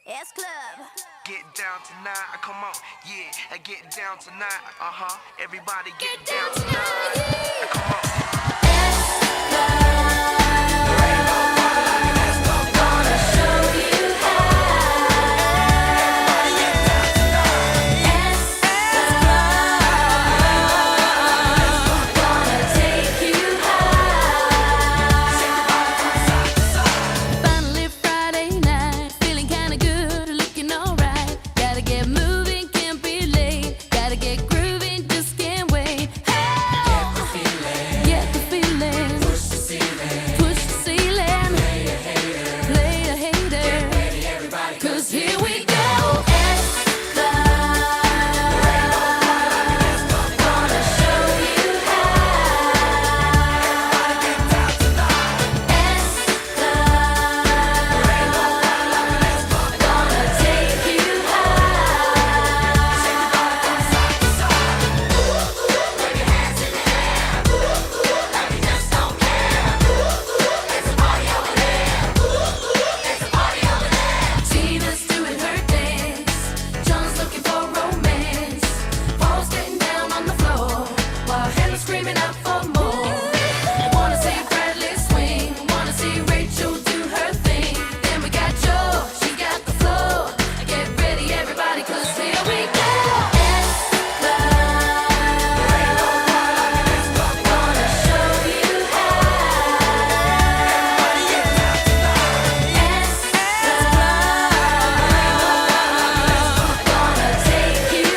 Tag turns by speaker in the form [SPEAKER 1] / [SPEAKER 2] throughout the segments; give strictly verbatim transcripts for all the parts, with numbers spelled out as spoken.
[SPEAKER 1] S Club.
[SPEAKER 2] Get down tonight, come on, yeah. I get down tonight, uh huh. Everybody get, get down, down tonight, tonight. Come on.
[SPEAKER 1] S Club. Gonna show you how. S Club. Gonna take you high. Finally Friday night, feeling kinda good, looking alright. Gotta get moving, can't be late. Gotta get grooving, just can't wait.
[SPEAKER 3] Get the feeling,
[SPEAKER 1] Get the feeling,
[SPEAKER 3] push the ceiling,
[SPEAKER 1] push the ceiling,
[SPEAKER 3] play a hater,
[SPEAKER 1] play a hater.
[SPEAKER 3] get ready everybody,
[SPEAKER 1] Cause here we go. S Club. Gonna show you how. S Club. Gonna take you Tina's doing her dance. John's looking for romance. Paul's getting down on the floor while Helen's screaming out for more. Wanna see Bradley swing. Wanna see Rachel do her thing. Then we got Joe. She got the floor. Get ready, everybody, cause here we go. S Club. Gonna show you how. S Gonna take you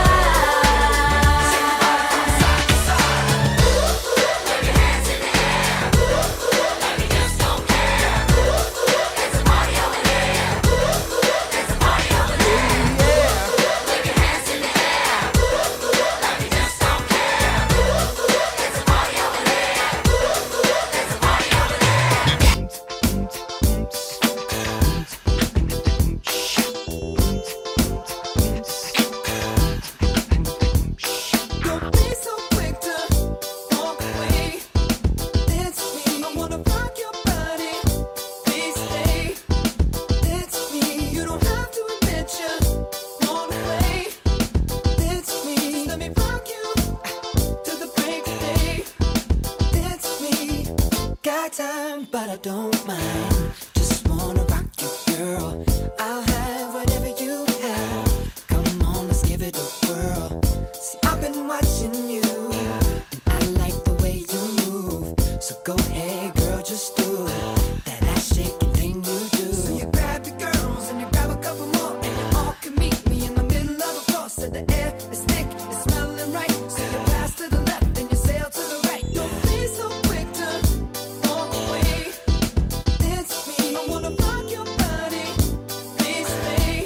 [SPEAKER 4] Don't be so quick to walk away. It's me. I wanna rock your body. Please stay. It's me. You don't have to admit you wanna play. It's me. Let me rock you to the break of day. It's me. Got time, but I don't mind. Just wanna rock you, girl. I'll have whatever you have. Come on, let's give it a whirl. See, I've been watching you, and I like the way you move. So go ahead, girl, just do that ass shaking thing you do. So you grab your girls and you grab a couple more, and you all can meet me in the middle of the floor. So the air is thick, it's smelling right. So you pass to the left and you sail to the right. Don't be so quick to walk away. It's me. I wanna rock your body. Please stay.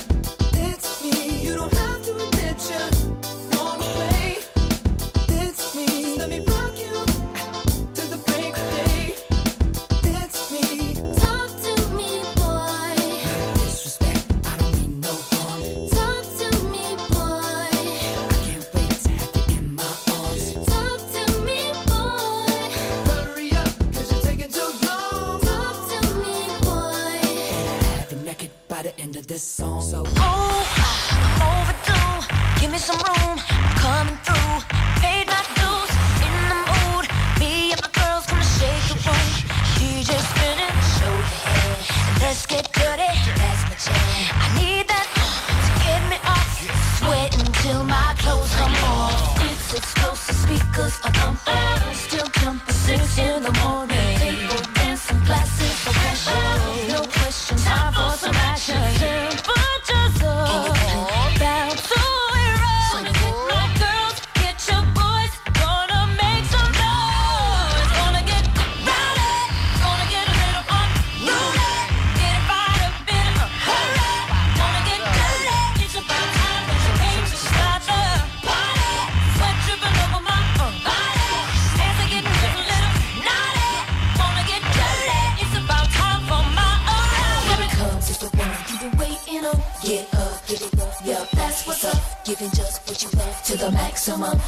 [SPEAKER 4] It's me. You don't have to admit you wanna play. It's me. Let me rock you to the break of day. It's me.
[SPEAKER 1] Talk to me, boy.
[SPEAKER 4] Disrespect, I don't mean no harm.
[SPEAKER 1] Talk to me, boy.
[SPEAKER 4] I can't wait to have you in my arms.
[SPEAKER 1] Talk to me, boy.
[SPEAKER 4] Hurry up, cause you're taking too long.
[SPEAKER 1] Talk to me, boy.
[SPEAKER 4] Have you naked by the end of this song. So
[SPEAKER 5] Ooh, overdue. Give me some room. I'm coming through. Paid my dues. In the mood. Me and my girls gonna shake the room. D J spinning. Show the head. Let's get dirty. That's my jam. I need that uh, to get me off. Sweating till my clothes come off. It's explosive speakers are pumping. Still jumping six in the morning. People dancing glasses for pressure. No question. Time for some action. Temperatures up. Bound to erupt. My girls, get your boys. Gonna make some noise. Gonna get rowdy. Gonna get a little unruly. Get it right up in a hurry. Gonna get dirty. It's about time that you came to start the party. Sweat dripping over my uh, body. As I get a little naughty. Gonna get dirty. It's about time for my arrival.
[SPEAKER 1] Here it comes, it's the one you've been waiting on. Get up, get it up, yup, that's what's up. Giving just what you love to the maximum.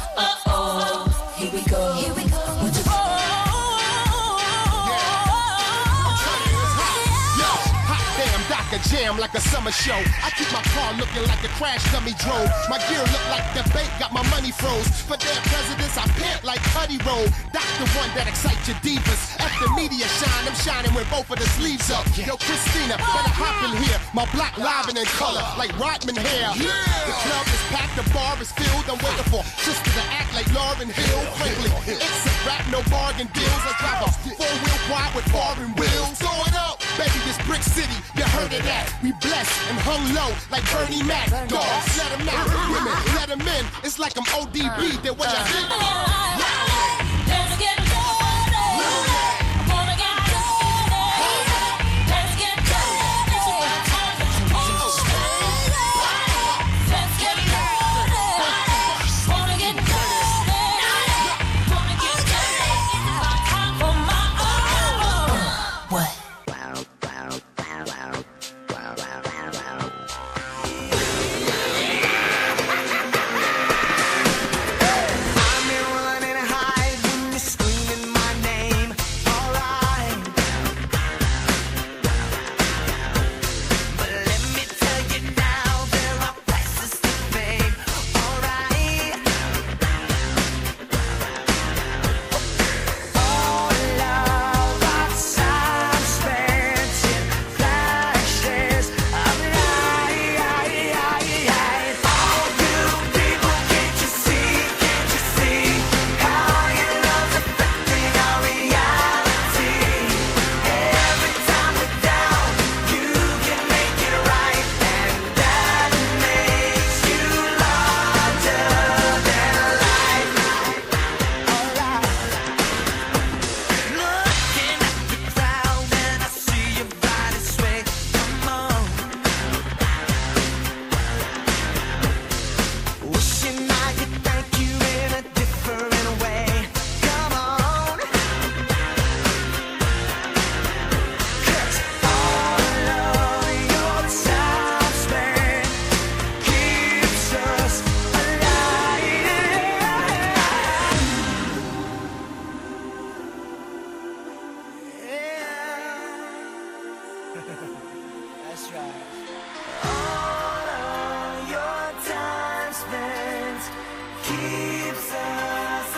[SPEAKER 1] Uh-oh, here we go. Here we go. One, two, three.
[SPEAKER 6] Yo, hot damn, Doctor like a jam, like a summer show. I keep my car looking like a crash dummy drove. My gear look like the bank got my money froze. For their presidents, I pimp like Cuddy Roll. That's the one that excites your divas. At the media shine, I'm shining with both of the sleeves up. Yo, Christina, better hop in here. My black live and in color, like Rodman hair. The club is packed, the bar is filled. I'm waiting for sister to act like Lauryn Hill. Frankly, it's a rap, no bargain deals. I drive a four-wheel quad with foreign wheels. Throw it up, baby, this brick city, you heard of that. We blessed and hung low like Bernie Mac. Dogs, let them out. Women, let them in. It's like I'm O D B. Then what y'all think?
[SPEAKER 5] Let's get dirty. I wanna get dirty. Let's get dirty. Let's get dirty. Wanna get dirty. Wanna get dirty. It's my time for my own. What?
[SPEAKER 4] That's right. All of your time spent keeps us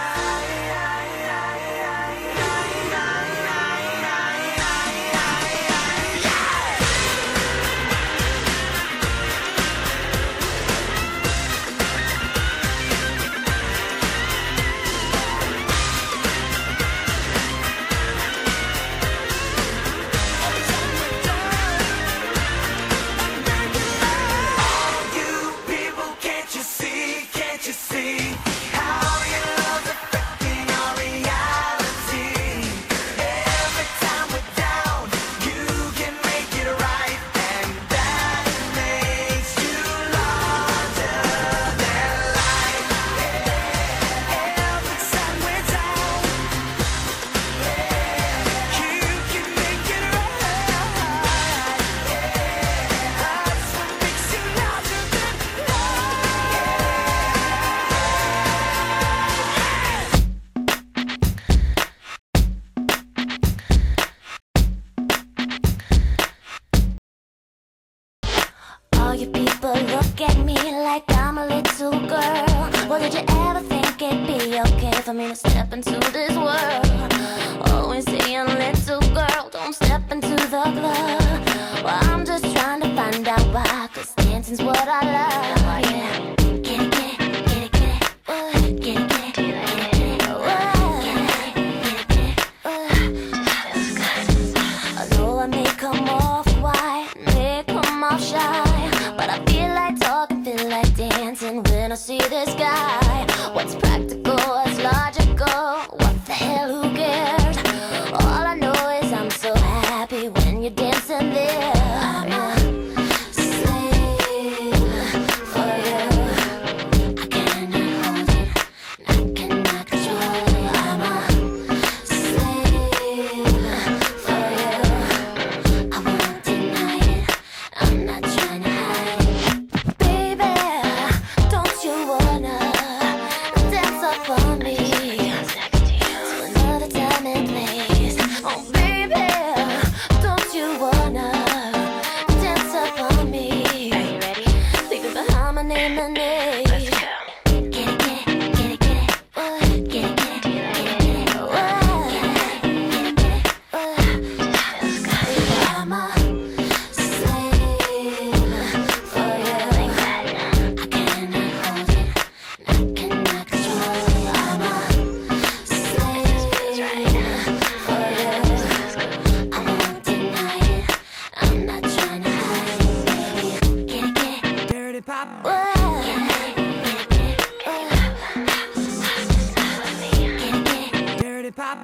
[SPEAKER 5] All you people look at me like I'm a little girl. Well, did you ever think it'd be okay for me to step into this world? Always saying, little girl, don't step into the club. Well, I'm just trying to find out why, 'cause dancing's what I love, yeah. Get it, get it, get it, get it, uh, get it, get it, get it, get it, uh, get it, get it, get it, uh. I know I may come off white, may come off shy, but I feel like talking, feel like dancing when I see this guy. What's practical, what's logical, what the hell, who cares? All I know is I'm so happy when you're dancing there. I'm a slave for you. I cannot hold it, I cannot control it. I'm a slave for you. I won't deny it, I'm not trying to hide it. pop. Dirty pop.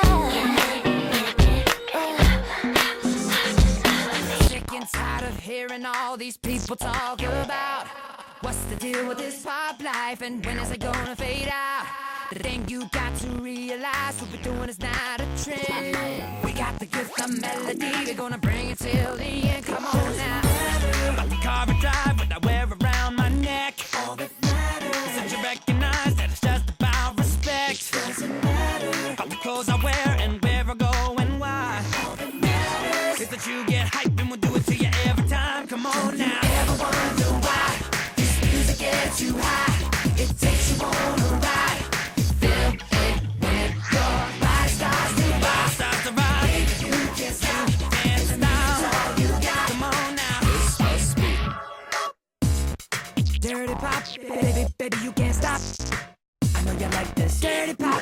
[SPEAKER 5] Sick and tired of hearing all these people talk about what's the deal with this pop life and when is it gonna fade out? The thing you got to realize, what we're doing is not a trend. We got the gift of melody, we're gonna bring it till the end. Come on now. About the car I drive, what I wear around my neck. All that matters. Since you recognize that it's just about respect. It doesn't matter. About the clothes I wear and where I go and why. All that matters is that you get hyped and we'll do it to you every time. Come on now. Ever wonder why this music gets you high? It takes you on a ride. Feel it when your body starts to rock. Starts to rock. Baby, you can't stop. Dance now. That's all you got. Come on now. This must be dirty pop. Baby, baby, you can't stop. I know you like this. Dirty pop.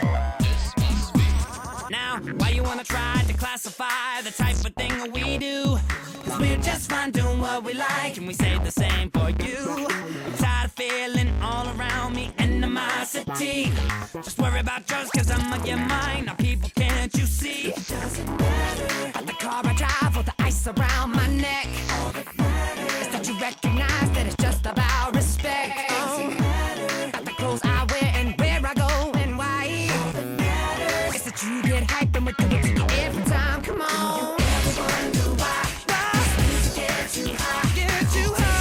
[SPEAKER 5] Now, why you wanna try to classify the type of thing that we do? Cause we're just fine doing what we like, and we say the same for you. I'm tired of feeling all around me animosity. Just worry about yours, cause I'm on your mind. Now people, can't you see? It doesn't matter. About the car I drive or the ice around my neck. All that matters is that you recognize that it's just about respect. It doesn't matter. About the clothes I wear and where I go and why. All that matters is that you get hyped and we do it to you every time. Come on. You ever wonder why? This music gets you high. Gets you high.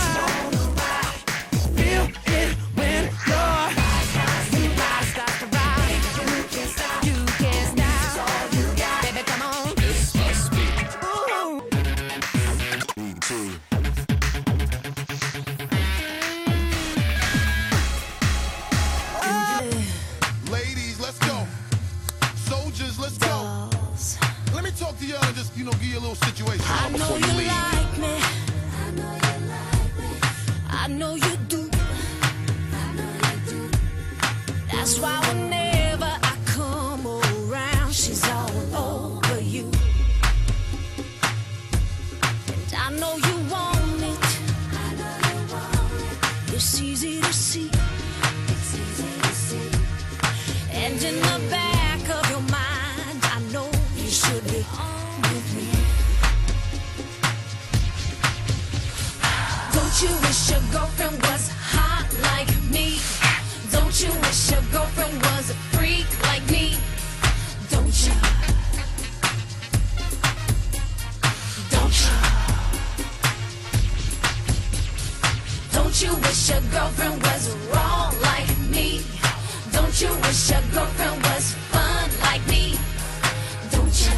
[SPEAKER 5] Feel it when your body starts to rock. Starts to rock. You can't stop. You can't stop. That's all you got. Baby, come on. This must be. Ooh.
[SPEAKER 6] Ladies, let's go. Soldiers, let's go. Let me talk to y'all and just, you know, give you a little situation
[SPEAKER 5] I know
[SPEAKER 6] before
[SPEAKER 5] you
[SPEAKER 6] you leave.
[SPEAKER 5] like me. I know you like me. I know you do. I know you do. That's why whenever I come around, she's all over you. And I know you want it. I know you want it. It's easy to see. It's easy to see. And in the back of your mind, I know you should be on with me. Don't you wish your girlfriend was hot like me? Don't you wish your girlfriend was a freak like me? Don't you? Don't you? Don't you wish your girlfriend was wrong like me? Don't you wish your girlfriend was fun like me? Don't you?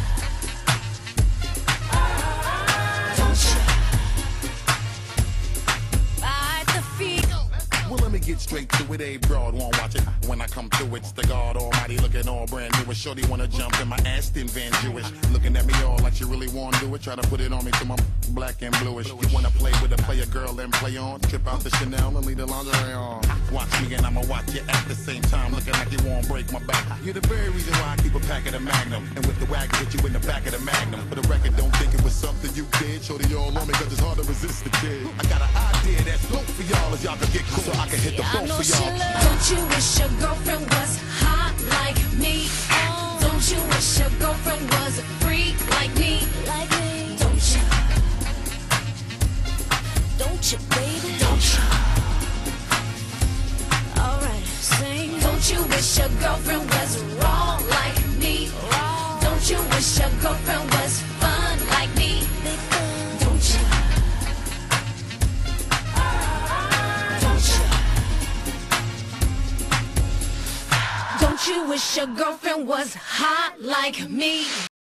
[SPEAKER 5] Don't you? Fight the fever.
[SPEAKER 6] Well, let me get straight to it. A broad won't watch it. When I come through, it's the God Almighty looking all brand new. A shorty wanna jump in my Aston Van Jewish. Looking at me all like you really wanna do it. Try to put it on me till I'm black and bluish. You wanna play with a player girl and play on? Trip out the Chanel and leave the lingerie on. Watch me and I'ma watch you at the same time. Looking like you won't break my back. You're the very reason why I keep a pack of the Magnum. And with the wagon, hit you in the back of the Magnum. For the record, don't think it was something you did. Shorty all on me cause it's hard to resist the kid. I got an idea that's dope for y'all if y'all could get cool. So I can hit the
[SPEAKER 5] I
[SPEAKER 6] phone
[SPEAKER 5] know
[SPEAKER 6] for
[SPEAKER 5] she
[SPEAKER 6] y'all.
[SPEAKER 5] loves. Don't you wish your girlfriend was hot like me? Don't you wish your girlfriend was a freak like me? Like me? Don't you? Don't you, baby? Don't you? Alright, sing. Don't you wish your girlfriend was wrong like me? Wrong. Don't you wish your girlfriend was fun like me? Don't you? Don't you? Don't you wish your girlfriend was hot like me?